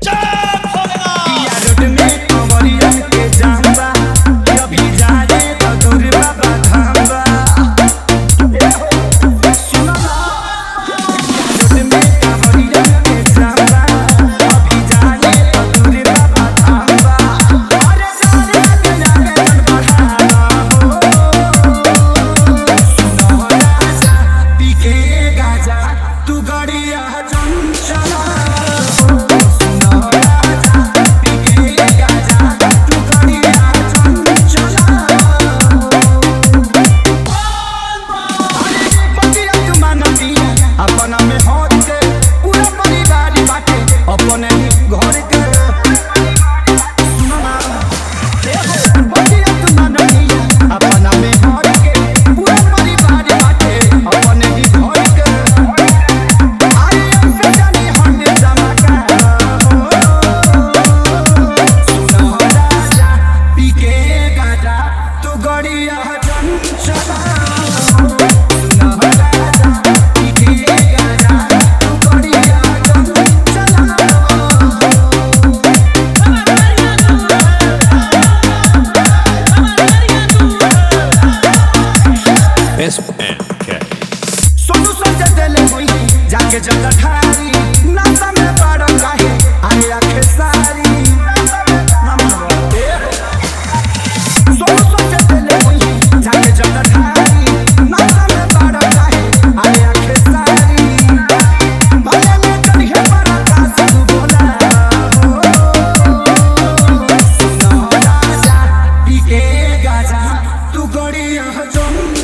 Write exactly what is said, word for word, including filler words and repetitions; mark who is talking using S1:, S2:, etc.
S1: सोनू सोचे दिले होई जाके जब ठारी नशा में पड़ काहे आए आखे सारी सोनू सोचे दिले होई जाके जब ठारी नशा में पड़ काहे आए आखे सारी भले में चढ़े पर आकाश तू बोला सुनो राजा पी के गाजा तू गड़िया जो